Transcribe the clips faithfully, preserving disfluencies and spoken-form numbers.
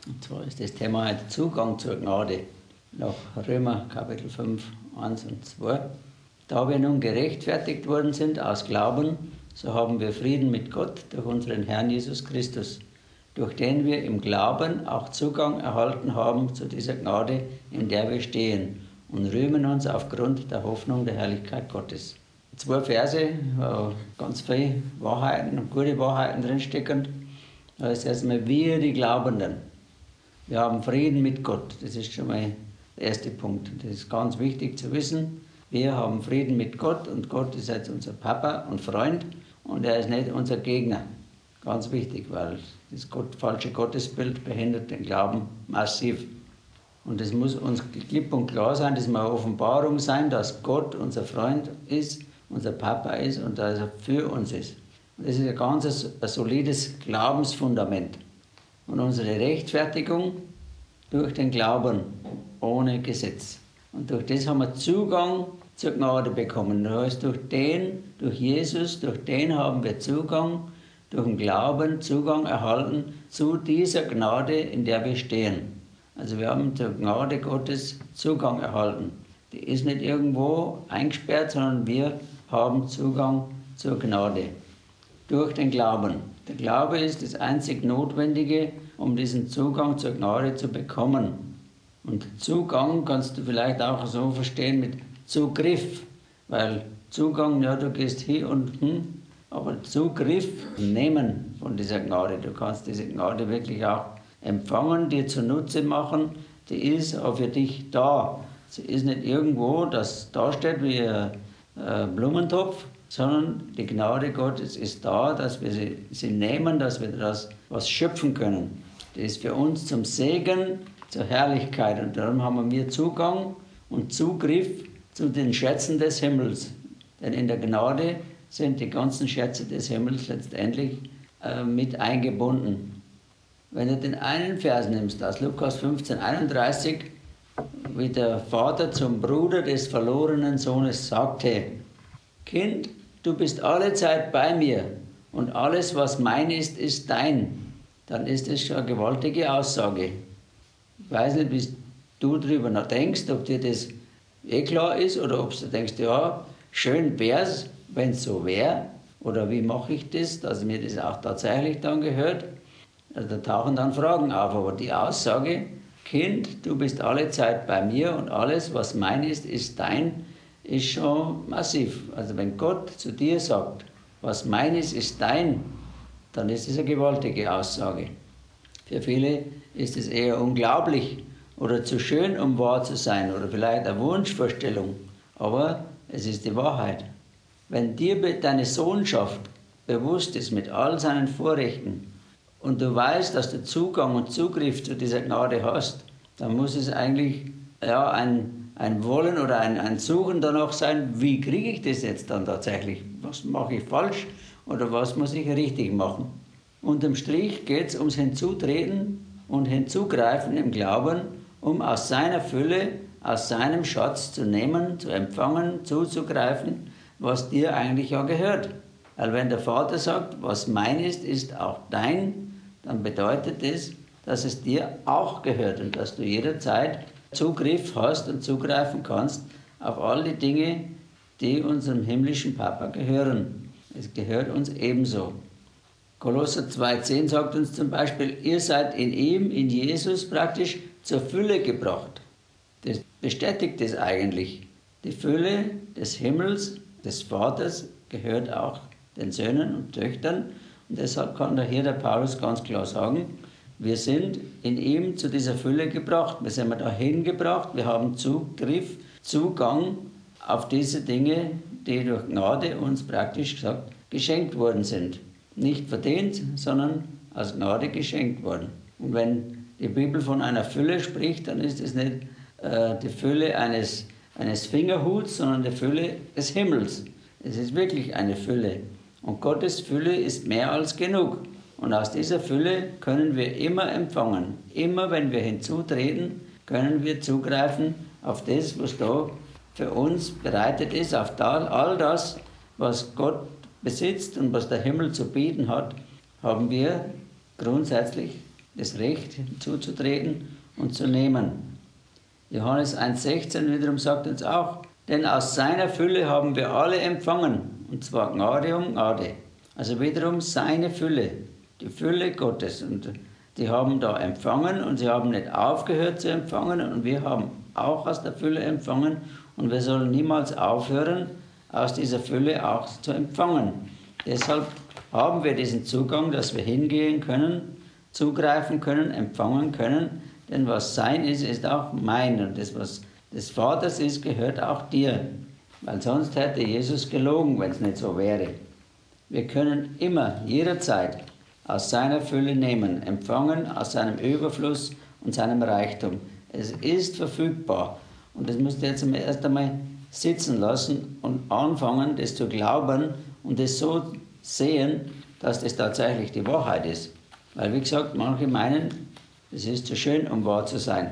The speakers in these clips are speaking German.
Und zwar ist das Thema heute Zugang zur Gnade nach Römer Kapitel fünf, eins und zwei. Da wir nun gerechtfertigt worden sind aus Glauben, so haben wir Frieden mit Gott durch unseren Herrn Jesus Christus, durch den wir im Glauben auch Zugang erhalten haben zu dieser Gnade, in der wir stehen, und rühmen uns aufgrund der Hoffnung der Herrlichkeit Gottes. Zwei Verse, wo ganz viele Wahrheiten und gute Wahrheiten drinstecken. Da ist erstmal wir, die Glaubenden. Wir haben Frieden mit Gott. Das ist schon mal der erste Punkt. Das ist ganz wichtig zu wissen. Wir haben Frieden mit Gott und Gott ist jetzt unser Papa und Freund und er ist nicht unser Gegner. Ganz wichtig, weil das Gott, falsche Gottesbild behindert den Glauben massiv. Und es muss uns klipp und klar sein, das muss eine Offenbarung sein, dass Gott unser Freund ist, unser Papa ist und dass er für uns ist. Und das ist ein ganz ein solides Glaubensfundament. Und unsere Rechtfertigung durch den Glauben ohne Gesetz. Und durch das haben wir Zugang zur Gnade bekommen. Das heißt, durch den, durch Jesus, durch den haben wir Zugang, durch den Glauben Zugang erhalten zu dieser Gnade, in der wir stehen. Also wir haben zur Gnade Gottes Zugang erhalten. Die ist nicht irgendwo eingesperrt, sondern wir haben Zugang zur Gnade. Durch den Glauben. Der Glaube ist das einzig Notwendige, um diesen Zugang zur Gnade zu bekommen. Und Zugang kannst du vielleicht auch so verstehen mit Zugriff, weil Zugang, ja, du gehst hier und hm, aber Zugriff nehmen von dieser Gnade. Du kannst diese Gnade wirklich auch empfangen, dir zunutze machen, die ist auch für dich da. Sie ist nicht irgendwo, das da steht wie ein Blumentopf, sondern die Gnade Gottes ist da, dass wir sie, sie nehmen, dass wir daraus was schöpfen können. Das ist für uns zum Segen, zur Herrlichkeit und darum haben wir Zugang und Zugriff zu den Schätzen des Himmels. Denn in der Gnade sind die ganzen Schätze des Himmels letztendlich äh, mit eingebunden. Wenn du den einen Vers nimmst, aus Lukas fünfzehn, einunddreißig, wie der Vater zum Bruder des verlorenen Sohnes sagte, Kind, du bist alle Zeit bei mir und alles, was mein ist, ist dein. Dann ist das schon eine gewaltige Aussage. Ich weiß nicht, wie du darüber denkst, ob dir das eh klar ist oder ob du denkst, ja, schön wär's, wenn es so wäre. Oder wie mache ich das, dass mir das auch tatsächlich dann gehört. Also da tauchen dann Fragen auf, aber die Aussage, Kind, du bist alle Zeit bei mir und alles, was mein ist, ist dein, ist schon massiv. Also wenn Gott zu dir sagt, was mein ist, ist dein, dann ist das eine gewaltige Aussage. Für viele ist es eher unglaublich oder zu schön, um wahr zu sein oder vielleicht eine Wunschvorstellung, aber es ist die Wahrheit. Wenn dir deine Sohnschaft bewusst ist mit all seinen Vorrechten und du weißt, dass du Zugang und Zugriff zu dieser Gnade hast, dann muss es eigentlich ja, ein, ein Wollen oder ein, ein Suchen danach sein, wie kriege ich das jetzt dann tatsächlich? Was mache ich falsch oder was muss ich richtig machen? Unterm Strich geht es ums Hinzutreten und Hinzugreifen im Glauben, um aus seiner Fülle, aus seinem Schatz zu nehmen, zu empfangen, zuzugreifen, was dir eigentlich ja gehört. Weil wenn der Vater sagt, was mein ist, ist auch dein, dann bedeutet das, dass es dir auch gehört und dass du jederzeit Zugriff hast und zugreifen kannst auf all die Dinge, die unserem himmlischen Papa gehören. Es gehört uns ebenso. Kolosser zwei zehn sagt uns zum Beispiel, ihr seid in ihm, in Jesus praktisch zur Fülle gebracht. Das bestätigt es eigentlich. Die Fülle des Himmels, des Vaters, gehört auch den Söhnen und Töchtern. Und deshalb kann da hier der Paulus ganz klar sagen, wir sind in ihm zu dieser Fülle gebracht. Wir sind dahin gebracht, wir haben Zugriff, Zugang auf diese Dinge, die durch Gnade uns praktisch gesagt geschenkt worden sind. Nicht verdient, sondern aus Gnade geschenkt worden. Und wenn die Bibel von einer Fülle spricht, dann ist es nicht äh, die Fülle eines, eines Fingerhuts, sondern die Fülle des Himmels. Es ist wirklich eine Fülle. Und Gottes Fülle ist mehr als genug. Und aus dieser Fülle können wir immer empfangen. Immer wenn wir hinzutreten, können wir zugreifen auf das, was da für uns bereitet ist, auf all das, was Gott besitzt und was der Himmel zu bieten hat, haben wir grundsätzlich das Recht hinzuzutreten und zu nehmen. Johannes eins sechzehn wiederum sagt uns auch, denn aus seiner Fülle haben wir alle empfangen, und zwar Gnade um Gnade. Also wiederum seine Fülle, die Fülle Gottes. Und die haben da empfangen und sie haben nicht aufgehört zu empfangen und wir haben auch aus der Fülle empfangen und wir sollen niemals aufhören, aus dieser Fülle auch zu empfangen. Deshalb haben wir diesen Zugang, dass wir hingehen können, zugreifen können, empfangen können, denn was sein ist, ist auch mein und das, was des Vaters ist, gehört auch dir, weil sonst hätte Jesus gelogen, wenn es nicht so wäre. Wir können immer, jederzeit aus seiner Fülle nehmen, empfangen aus seinem Überfluss und seinem Reichtum. Es ist verfügbar und das müsst ihr jetzt erst einmal sitzen lassen und anfangen, das zu glauben und das so sehen, dass das tatsächlich die Wahrheit ist. Weil, wie gesagt, manche meinen, es ist zu schön, um wahr zu sein.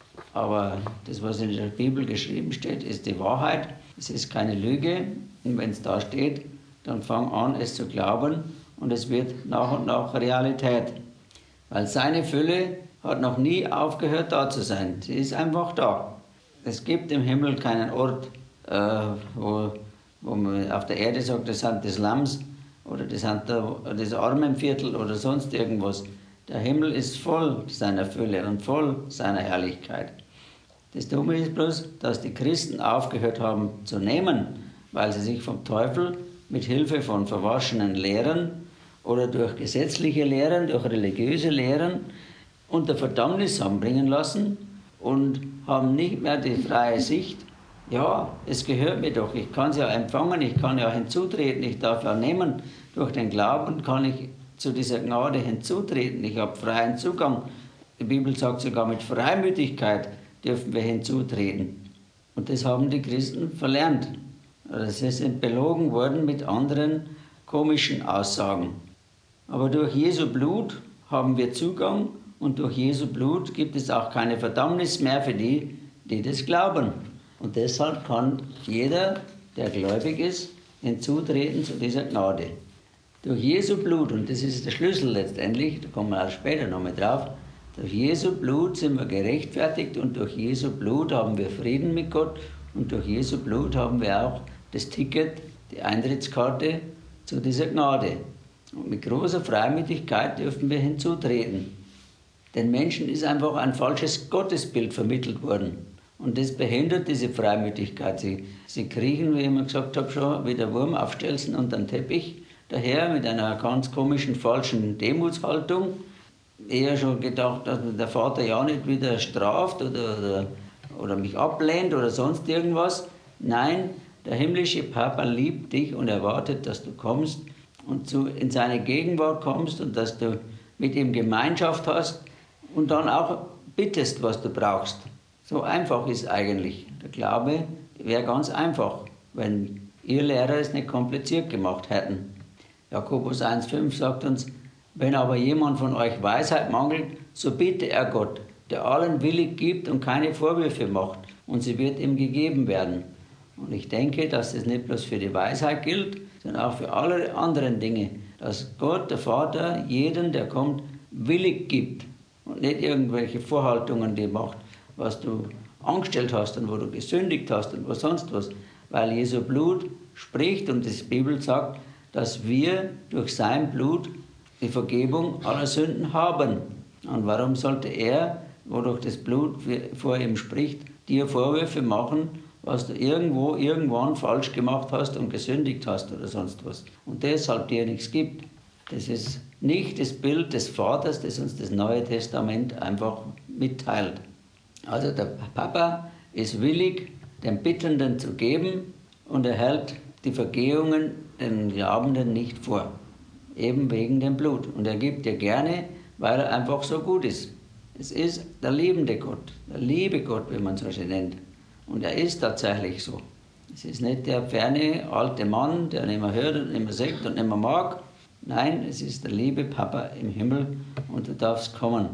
Aber das, was in der Bibel geschrieben steht, ist die Wahrheit. Es ist keine Lüge. Und wenn es da steht, dann fang an, es zu glauben und es wird nach und nach Realität. Weil seine Fülle hat noch nie aufgehört, da zu sein. Sie ist einfach da. Es gibt im Himmel keinen Ort, äh, wo, wo man auf der Erde sagt, das sind die Slums oder das sind das Armenviertel oder sonst irgendwas. Der Himmel ist voll seiner Fülle und voll seiner Herrlichkeit. Das Dumme ist bloß, dass die Christen aufgehört haben zu nehmen, weil sie sich vom Teufel mit Hilfe von verwaschenen Lehren oder durch gesetzliche Lehren, durch religiöse Lehren unter Verdammnis haben bringen lassen und haben nicht mehr die freie Sicht. Ja, es gehört mir doch, ich kann es ja empfangen, ich kann ja hinzutreten, ich darf ja nehmen. Durch den Glauben kann ich zu dieser Gnade hinzutreten. Ich habe freien Zugang. Die Bibel sagt sogar, mit Freimütigkeit dürfen wir hinzutreten. Und das haben die Christen verlernt. Sie sind belogen worden mit anderen komischen Aussagen. Aber durch Jesu Blut haben wir Zugang und durch Jesu Blut gibt es auch keine Verdammnis mehr für die, die das glauben. Und deshalb kann jeder, der gläubig ist, hinzutreten zu dieser Gnade. Durch Jesu Blut, und das ist der Schlüssel letztendlich, da kommen wir auch später noch mal drauf, durch Jesu Blut sind wir gerechtfertigt und durch Jesu Blut haben wir Frieden mit Gott und durch Jesu Blut haben wir auch das Ticket, die Eintrittskarte zu dieser Gnade. Und mit großer Freimütigkeit dürfen wir hinzutreten. Den Menschen ist einfach ein falsches Gottesbild vermittelt worden. Und das behindert diese Freimütigkeit. Sie, sie kriechen, wie ich immer gesagt habe, schon wie der Wurm auf Stelzen unter den Teppich daher mit einer ganz komischen, falschen Demutshaltung. Eher schon gedacht, dass der Vater ja nicht wieder straft oder, oder, oder mich ablehnt oder sonst irgendwas. Nein, der himmlische Papa liebt dich und erwartet, dass du kommst und zu, in seine Gegenwart kommst und dass du mit ihm Gemeinschaft hast und dann auch bittest, was du brauchst. So einfach ist eigentlich. Der Glaube wäre ganz einfach, wenn ihr Lehrer es nicht kompliziert gemacht hätten. Jakobus eins fünf sagt uns, wenn aber jemand von euch Weisheit mangelt, so bitte er Gott, der allen willig gibt und keine Vorwürfe macht, und sie wird ihm gegeben werden. Und ich denke, dass das nicht bloß für die Weisheit gilt, sondern auch für alle anderen Dinge, dass Gott, der Vater, jeden, der kommt, willig gibt und nicht irgendwelche Vorhaltungen, die macht, was du angestellt hast und wo du gesündigt hast und was sonst was. Weil Jesu Blut spricht und die Bibel sagt, dass wir durch sein Blut die Vergebung aller Sünden haben. Und warum sollte er, wodurch das Blut vor ihm spricht, dir Vorwürfe machen, was du irgendwo, irgendwann falsch gemacht hast und gesündigt hast oder sonst was. Und deshalb dir nichts gibt. Das ist nicht das Bild des Vaters, das uns das Neue Testament einfach mitteilt. Also der Papa ist willig, den Bittenden zu geben und er hält die Vergehungen den Glaubenden nicht vor. Eben wegen dem Blut. Und er gibt dir gerne, weil er einfach so gut ist. Es ist der liebende Gott, der liebe Gott, wie man so schön nennt. Und er ist tatsächlich so. Es ist nicht der ferne alte Mann, der nicht mehr hört und nicht mehr sieht und nicht mehr mag. Nein, es ist der liebe Papa im Himmel und du darfst kommen.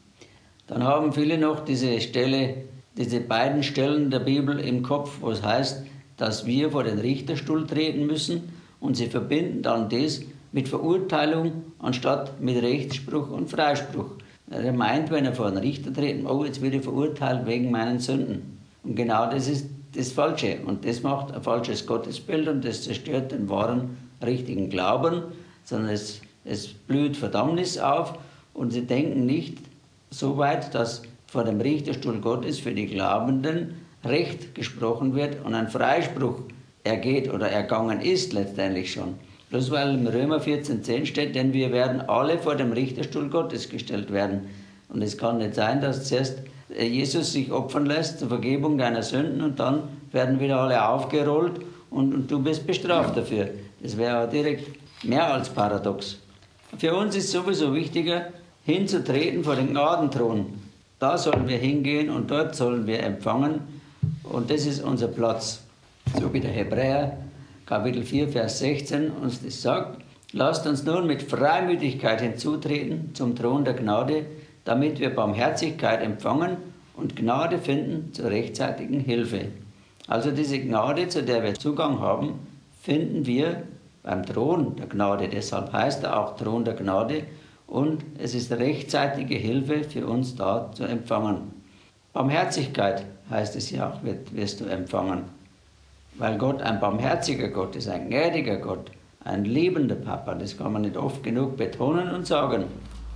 Dann haben viele noch diese Stelle, diese beiden Stellen der Bibel im Kopf, wo es heißt, dass wir vor den Richterstuhl treten müssen und sie verbinden dann das mit Verurteilung anstatt mit Rechtsspruch und Freispruch. Er meint, wenn er vor einen Richter treten, oh, jetzt wird er verurteilt wegen meinen Sünden. Und genau das ist das Falsche. Und das macht ein falsches Gottesbild und das zerstört den wahren, richtigen Glauben, sondern es, es blüht Verdammnis auf und sie denken nicht so weit, dass vor dem Richterstuhl Gottes für die Glaubenden Recht gesprochen wird und ein Freispruch ergeht oder ergangen ist letztendlich schon. Bloß weil im Römer vierzehn zehn steht, denn wir werden alle vor dem Richterstuhl Gottes gestellt werden. Und es kann nicht sein, dass zuerst Jesus sich opfern lässt zur Vergebung deiner Sünden und dann werden wieder alle aufgerollt und, und du bist bestraft dafür. Das wäre direkt mehr als paradox. Für uns ist sowieso wichtiger, hinzutreten vor den Gnadenthron. Da sollen wir hingehen und dort sollen wir empfangen und das ist unser Platz. So wie der Hebräer Kapitel vier, Vers sechzehn uns das sagt. Lasst uns nun mit Freimütigkeit hinzutreten zum Thron der Gnade, damit wir Barmherzigkeit empfangen und Gnade finden zur rechtzeitigen Hilfe. Also diese Gnade, zu der wir Zugang haben, finden wir beim Thron der Gnade. Deshalb heißt er auch Thron der Gnade und es ist rechtzeitige Hilfe für uns da zu empfangen. Barmherzigkeit heißt es ja auch, wird, wirst du empfangen. Weil Gott ein barmherziger Gott ist, ein gnädiger Gott, ein liebender Papa. Das kann man nicht oft genug betonen und sagen.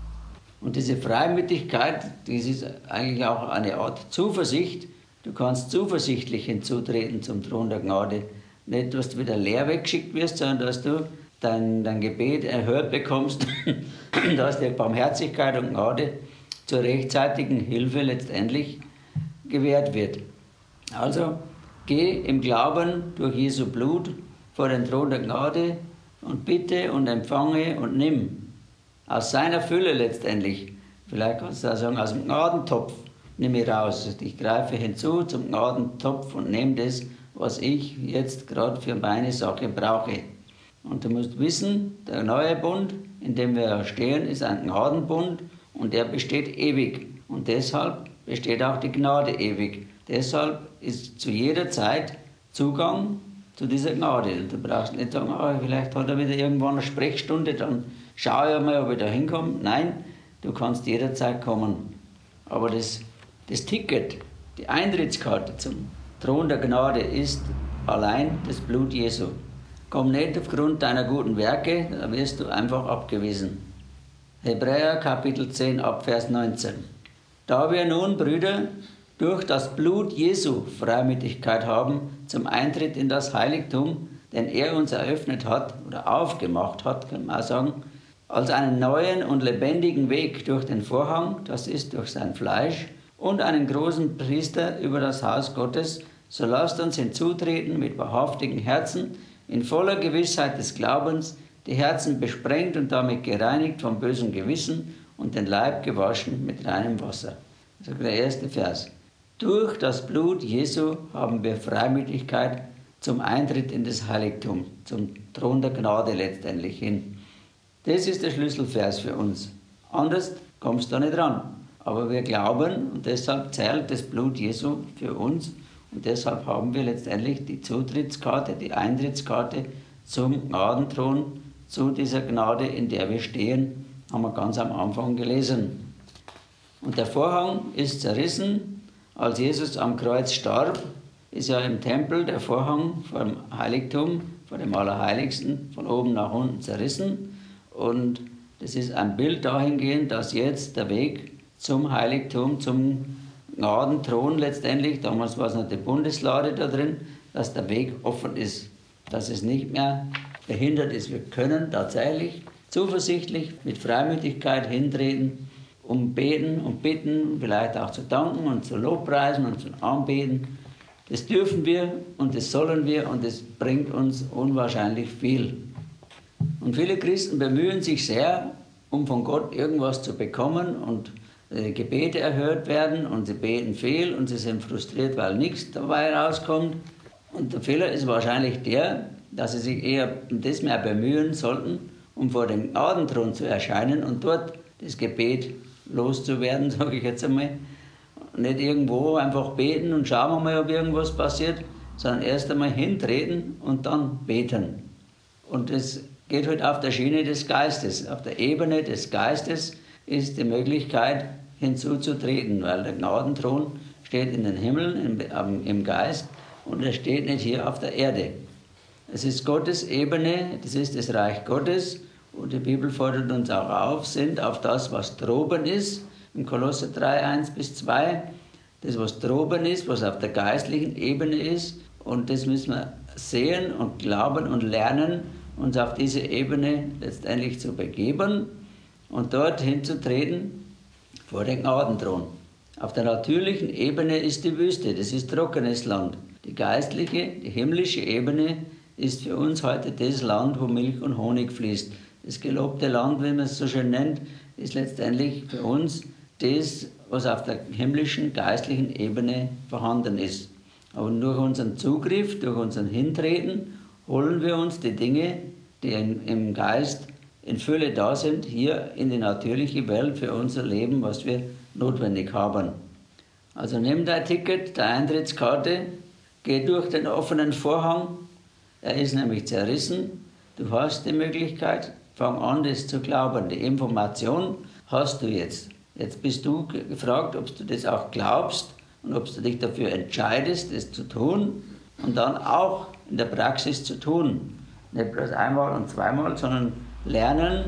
Und diese Freimütigkeit, das ist eigentlich auch eine Art Zuversicht. Du kannst zuversichtlich hinzutreten zum Thron der Gnade. Nicht, dass du wieder leer weggeschickt wirst, sondern dass du dein, dein Gebet erhört bekommst, dass dir Barmherzigkeit und Gnade zur rechtzeitigen Hilfe letztendlich gewährt wird. Also geh im Glauben durch Jesu Blut vor den Thron der Gnade und bitte und empfange und nimm. Aus seiner Fülle letztendlich, vielleicht kannst du auch sagen, aus dem Gnadentopf nimm ich raus. Ich greife hinzu zum Gnadentopf und nehme das, was ich jetzt gerade für meine Sache brauche. Und du musst wissen, der neue Bund, in dem wir stehen, ist ein Gnadenbund und der besteht ewig. Und deshalb besteht auch die Gnade ewig. Deshalb ist zu jeder Zeit Zugang zu dieser Gnade. Und du brauchst nicht sagen, oh, vielleicht hat er wieder irgendwann eine Sprechstunde, dann schau ich mal, ob ich da hinkomme. Nein, du kannst jederzeit kommen. Aber das, das Ticket, die Eintrittskarte zum Thron der Gnade ist allein das Blut Jesu. Komm nicht aufgrund deiner guten Werke, da wirst du einfach abgewiesen. Hebräer Kapitel zehn, Abvers neunzehn. Da wir nun, Brüder, durch das Blut Jesu Freimütigkeit haben zum Eintritt in das Heiligtum, den er uns eröffnet hat oder aufgemacht hat, kann man auch sagen, als einen neuen und lebendigen Weg durch den Vorhang, das ist durch sein Fleisch, und einen großen Priester über das Haus Gottes, so lasst uns hinzutreten mit wahrhaftigen Herzen, in voller Gewissheit des Glaubens, die Herzen besprengt und damit gereinigt vom bösen Gewissen und den Leib gewaschen mit reinem Wasser. Das ist der erste Vers. Durch das Blut Jesu haben wir Freimütigkeit zum Eintritt in das Heiligtum, zum Thron der Gnade letztendlich hin. Das ist der Schlüsselvers für uns. Anders kommst du nicht ran. Aber wir glauben und deshalb zählt das Blut Jesu für uns und deshalb haben wir letztendlich die Zutrittskarte, die Eintrittskarte zum Gnadenthron, zu dieser Gnade, in der wir stehen, haben wir ganz am Anfang gelesen. Und der Vorhang ist zerrissen, als Jesus am Kreuz starb, ist ja im Tempel der Vorhang vor dem Heiligtum, vor dem Allerheiligsten, von oben nach unten zerrissen. Und das ist ein Bild dahingehend, dass jetzt der Weg zum Heiligtum, zum Gnadenthron letztendlich, damals war es noch die Bundeslade da drin, dass der Weg offen ist, dass es nicht mehr behindert ist. Wir können tatsächlich zuversichtlich mit Freimütigkeit hintreten, um beten und bitten, vielleicht auch zu danken und zu Lobpreisen und zu anbeten. Das dürfen wir und das sollen wir und das bringt uns unwahrscheinlich viel. Und viele Christen bemühen sich sehr, um von Gott irgendwas zu bekommen und äh, Gebete erhört werden und sie beten viel und sie sind frustriert, weil nichts dabei rauskommt. Und der Fehler ist wahrscheinlich der, dass sie sich eher um das mehr bemühen sollten, um vor dem Gnadenthron zu erscheinen und dort das Gebet loszuwerden, sage ich jetzt einmal. Nicht irgendwo einfach beten und schauen wir mal, ob irgendwas passiert, sondern erst einmal hintreten und dann beten. Und das geht halt auf der Schiene des Geistes, auf der Ebene des Geistes, ist die Möglichkeit hinzuzutreten, weil der Gnadenthron steht in den Himmeln, im, im Geist, und er steht nicht hier auf der Erde. Es ist Gottes Ebene, das ist das Reich Gottes, und die Bibel fordert uns auch auf, sind auf das, was droben ist, in Kolosser drei, eins bis zwei, das, was droben ist, was auf der geistlichen Ebene ist, und das müssen wir sehen und glauben und lernen, uns auf diese Ebene letztendlich zu begeben und dort hinzutreten vor den Gnadenthron. Auf der natürlichen Ebene ist die Wüste, das ist trockenes Land. Die geistliche, die himmlische Ebene ist für uns heute das Land, wo Milch und Honig fließt. Das gelobte Land, wie man es so schön nennt, ist letztendlich für uns das, was auf der himmlischen, geistlichen Ebene vorhanden ist. Aber durch unseren Zugriff, durch unseren Hintreten, holen wir uns die Dinge, die im Geist in Fülle da sind, hier in die natürliche Welt für unser Leben, was wir notwendig haben. Also nimm dein Ticket, deine Eintrittskarte, geh durch den offenen Vorhang, er ist nämlich zerrissen, du hast die Möglichkeit, fang an, das zu glauben. Die Information hast du jetzt. Jetzt bist du gefragt, ob du das auch glaubst und ob du dich dafür entscheidest, das zu tun und dann auch in der Praxis zu tun. Nicht bloß einmal und zweimal, sondern lernen,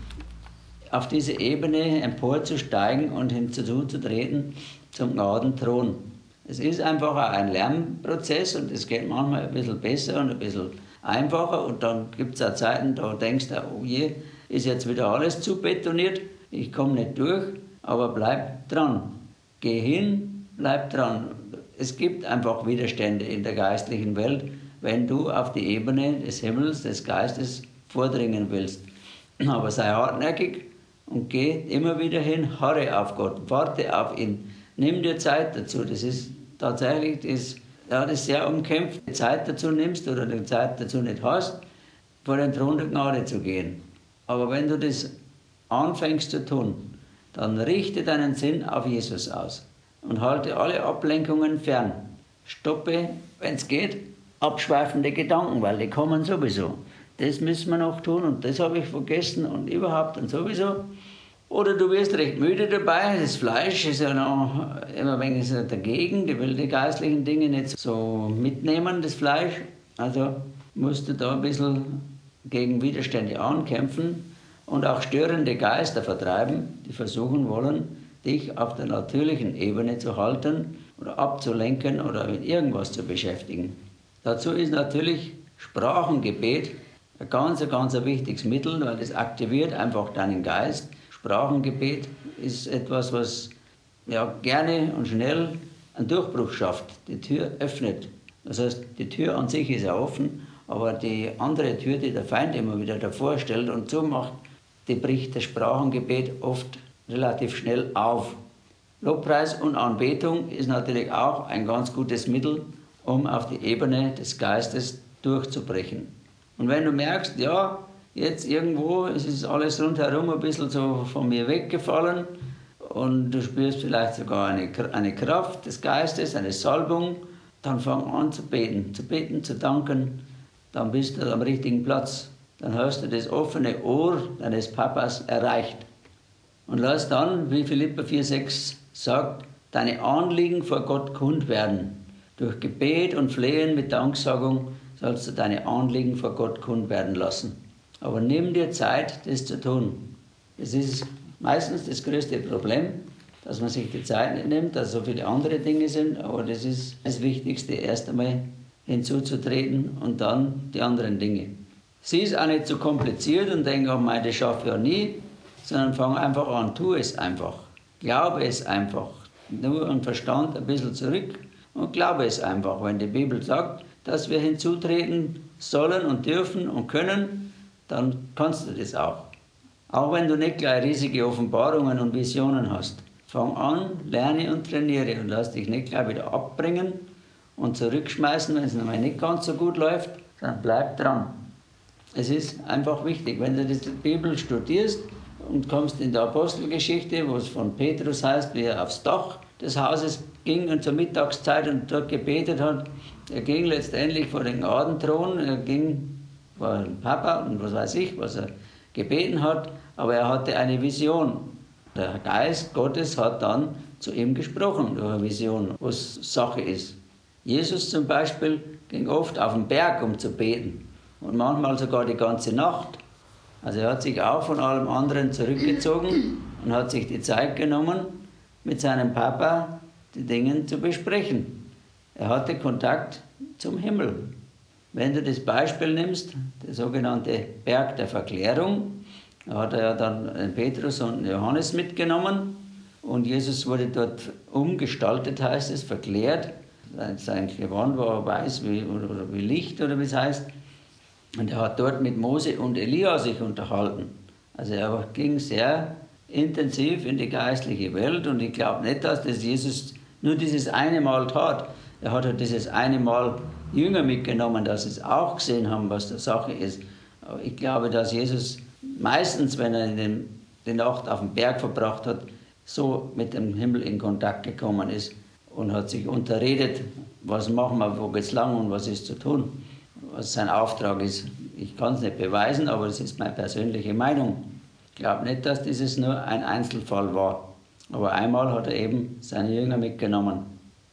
auf diese Ebene emporzusteigen und hinzuzutreten zum Gnadenthron. Es ist einfach auch ein Lernprozess und es geht manchmal ein bisschen besser und ein bisschen einfacher und dann gibt es auch Zeiten, da denkst du, oh je, ist jetzt wieder alles zu betoniert, ich komme nicht durch, aber bleib dran. Geh hin, bleib dran. Es gibt einfach Widerstände in der geistlichen Welt, wenn du auf die Ebene des Himmels, des Geistes vordringen willst. Aber sei hartnäckig und geh immer wieder hin, harre auf Gott, warte auf ihn. Nimm dir Zeit dazu. Das ist tatsächlich, das, ja, das ist sehr umkämpft. Die Zeit dazu nimmst oder die Zeit dazu nicht hast, vor den Thron der Gnade zu gehen. Aber wenn du das anfängst zu tun, dann richte deinen Sinn auf Jesus aus und halte alle Ablenkungen fern. Stoppe, wenn es geht, abschweifende Gedanken, weil die kommen sowieso. Das müssen wir noch tun und das habe ich vergessen und überhaupt und sowieso. Oder du wirst recht müde dabei, das Fleisch ist ja noch immer ein wenig dagegen, die will die geistlichen Dinge nicht so mitnehmen, das Fleisch. Also musst du da ein bisschen gegen Widerstände ankämpfen und auch störende Geister vertreiben, die versuchen wollen, dich auf der natürlichen Ebene zu halten oder abzulenken oder mit irgendwas zu beschäftigen. Dazu ist natürlich Sprachengebet ein ganz, ganz wichtiges Mittel, weil das aktiviert einfach deinen Geist. Sprachengebet ist etwas, was ja, gerne und schnell einen Durchbruch schafft, die Tür öffnet. Das heißt, die Tür an sich ist ja offen, aber die andere Tür, die der Feind immer wieder davor stellt und zumacht, die bricht das Sprachengebet oft relativ schnell auf. Lobpreis und Anbetung ist natürlich auch ein ganz gutes Mittel, um auf die Ebene des Geistes durchzubrechen. Und wenn du merkst, ja, jetzt irgendwo es ist alles rundherum ein bisschen so von mir weggefallen und du spürst vielleicht sogar eine, eine Kraft des Geistes, eine Salbung, dann fang an zu beten, zu beten, zu danken, dann bist du am richtigen Platz. Dann hast du das offene Ohr deines Papas erreicht. Und lass dann, wie Philipper vier, sechs sagt, deine Anliegen vor Gott kund werden. Durch Gebet und Flehen mit Danksagung sollst du deine Anliegen vor Gott kund werden lassen. Aber nimm dir Zeit, das zu tun. Das ist meistens das größte Problem, dass man sich die Zeit nicht nimmt, dass so viele andere Dinge sind, aber das ist das Wichtigste, erst einmal hinzuzutreten und dann die anderen Dinge. Sieh es auch nicht zu kompliziert und denk, oh mein, das schaffe ich ja nie, sondern fang einfach an, tu es einfach. Glaube es einfach. Nur den Verstand ein bisschen zurück und glaube es einfach. Wenn die Bibel sagt, dass wir hinzutreten sollen und dürfen und können, dann kannst du das auch. Auch wenn du nicht gleich riesige Offenbarungen und Visionen hast. Fang an, lerne und trainiere und lass dich nicht gleich wieder abbringen und zurückschmeißen, wenn es nochmal nicht ganz so gut läuft, dann bleib dran. Es ist einfach wichtig, wenn du die Bibel studierst und kommst in der Apostelgeschichte, wo es von Petrus heißt, wie er aufs Dach des Hauses ging und zur Mittagszeit und dort gebetet hat. Er ging letztendlich vor den Gnadenthron, er ging vor dem Papa und was weiß ich, was er gebeten hat, aber er hatte eine Vision. Der Geist Gottes hat dann zu ihm gesprochen durch eine Vision, was Sache ist. Jesus zum Beispiel ging oft auf den Berg, um zu beten. Und manchmal sogar die ganze Nacht. Also er hat sich auch von allem anderen zurückgezogen und hat sich die Zeit genommen, mit seinem Papa die Dinge zu besprechen. Er hatte Kontakt zum Himmel. Wenn du das Beispiel nimmst, der sogenannte Berg der Verklärung, da hat er ja dann Petrus und Johannes mitgenommen und Jesus wurde dort umgestaltet, heißt es, verklärt. Sein Gewand war weiß wie, oder wie Licht oder wie es heißt. Und er hat dort mit Mose und Elia sich unterhalten. Also er ging sehr intensiv in die geistliche Welt und ich glaube nicht, dass das Jesus nur dieses eine Mal tat. Er hat halt dieses eine Mal Jünger mitgenommen, dass sie es auch gesehen haben, was die Sache ist. Aber ich glaube, dass Jesus meistens, wenn er in den, die Nacht auf dem Berg verbracht hat, so mit dem Himmel in Kontakt gekommen ist und hat sich unterredet, was machen wir, wo geht's lang und was ist zu tun, was sein Auftrag ist. Ich kann es nicht beweisen, aber das ist meine persönliche Meinung. Ich glaube nicht, dass dieses nur ein Einzelfall war. Aber einmal hat er eben seine Jünger mitgenommen.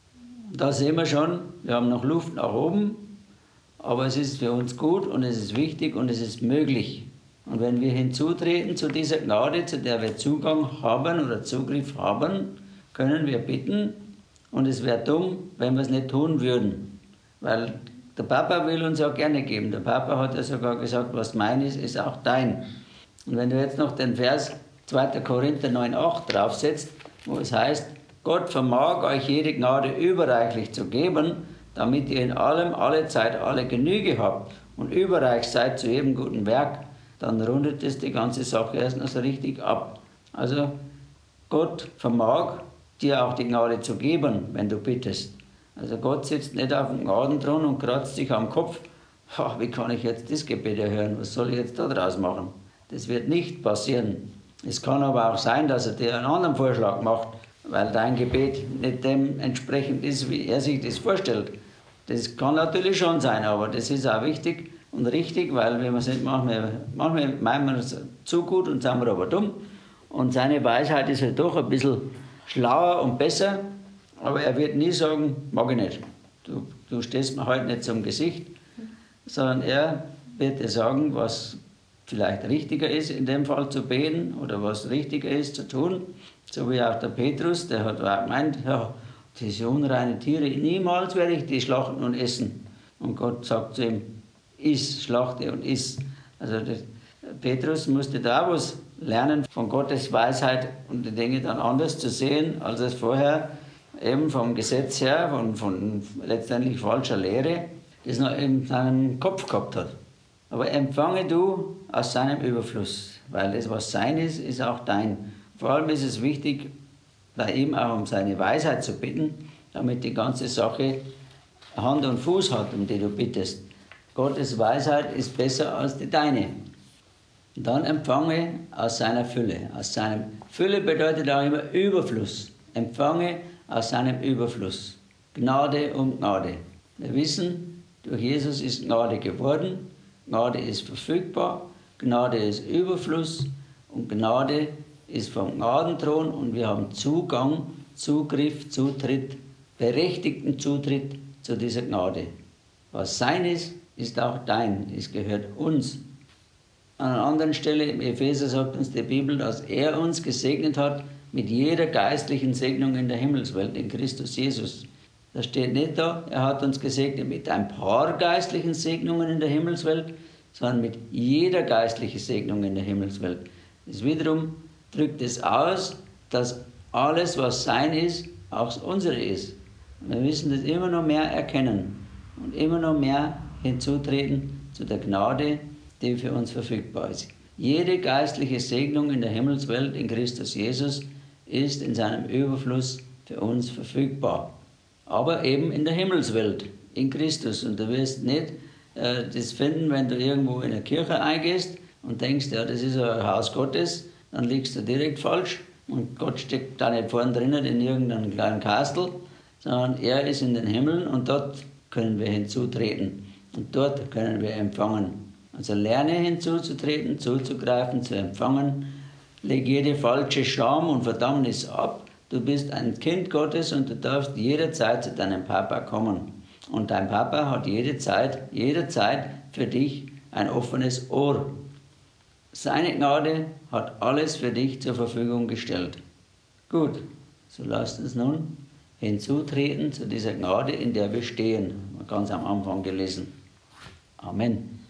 Da sehen wir schon, wir haben noch Luft nach oben, aber es ist für uns gut und es ist wichtig und es ist möglich. Und wenn wir hinzutreten zu dieser Gnade, zu der wir Zugang haben oder Zugriff haben, können wir bitten und es wäre dumm, wenn wir es nicht tun würden. Weil der Papa will uns ja gerne geben. Der Papa hat ja sogar gesagt, was mein ist, ist auch dein. Und wenn du jetzt noch den Vers zweiter Korinther neun acht draufsetzt, wo es heißt, Gott vermag euch jede Gnade überreichlich zu geben, damit ihr in allem, alle Zeit, alle Genüge habt und überreich seid zu jedem guten Werk, dann rundet es die ganze Sache erst noch so richtig ab. Also Gott vermag dir auch die Gnade zu geben, wenn du bittest. Also Gott sitzt nicht auf dem Gnadenthron und kratzt sich am Kopf, ach, wie kann ich jetzt das Gebet erhören, was soll ich jetzt da draus machen? Das wird nicht passieren. Es kann aber auch sein, dass er dir einen anderen Vorschlag macht, weil dein Gebet nicht dem entsprechend ist, wie er sich das vorstellt. Das kann natürlich schon sein, aber das ist auch wichtig und richtig, weil wenn wir sind, manchmal, manchmal meinen wir es zu gut und sind wir aber dumm. Und seine Weisheit ist halt doch ein bisschen schlauer und besser, aber er wird nie sagen, mag ich nicht. Du, du stehst mir heute nicht zum Gesicht, sondern er wird dir sagen, was vielleicht richtiger ist, in dem Fall zu beten oder was richtiger ist zu tun. So wie auch der Petrus, der hat auch gemeint, ja, diese unreinen Tiere, niemals werde ich die schlachten und essen. Und Gott sagt zu ihm, iss, schlachte und iss. Also das, Petrus musste da auch was lernen von Gottes Weisheit und die Dinge dann anders zu sehen, als es vorher eben vom Gesetz her, von, von letztendlich falscher Lehre, das noch in seinem Kopf gehabt hat. Aber empfange du aus seinem Überfluss, weil das, was sein ist, ist auch dein. Vor allem ist es wichtig, bei ihm auch um seine Weisheit zu bitten, damit die ganze Sache Hand und Fuß hat, um die du bittest. Gottes Weisheit ist besser als die deine. Und dann empfange aus seiner Fülle. Aus seinem Fülle bedeutet auch immer Überfluss. Empfange aus seinem Überfluss. Gnade um Gnade. Wir wissen, durch Jesus ist Gnade geworden. Gnade ist verfügbar. Gnade ist Überfluss. Und Gnade ist vom Gnadenthron und wir haben Zugang, Zugriff, Zutritt, berechtigten Zutritt zu dieser Gnade. Was sein ist, ist auch dein. Es gehört uns. An einer anderen Stelle im Epheser sagt uns die Bibel, dass er uns gesegnet hat mit jeder geistlichen Segnung in der Himmelswelt, in Christus Jesus. Das steht nicht da, er hat uns gesegnet mit ein paar geistlichen Segnungen in der Himmelswelt, sondern mit jeder geistlichen Segnung in der Himmelswelt. Das wiederum drückt es aus, dass alles, was sein ist, auch unsere ist. Wir müssen das immer noch mehr erkennen und immer noch mehr hinzutreten zu der Gnade, die für uns verfügbar ist. Jede geistliche Segnung in der Himmelswelt in Christus Jesus ist in seinem Überfluss für uns verfügbar. Aber eben in der Himmelswelt, in Christus. Und du wirst nicht äh, das finden, wenn du irgendwo in eine Kirche eingehst und denkst, ja, das ist ein Haus Gottes, dann liegst du direkt falsch. Und Gott steckt da nicht vorne drinnen in irgendeinem kleinen Kastel, sondern er ist in den Himmeln und dort können wir hinzutreten. Und dort können wir empfangen. Also lerne hinzuzutreten, zuzugreifen, zu empfangen leg jede falsche Scham und Verdammnis ab. Du bist ein Kind Gottes und du darfst jederzeit zu deinem Papa kommen. Und dein Papa hat jede Zeit, jederzeit für dich ein offenes Ohr. Seine Gnade hat alles für dich zur Verfügung gestellt. Gut, so lasst uns nun hinzutreten zu dieser Gnade, in der wir stehen. Ganz am Anfang gelesen. Amen.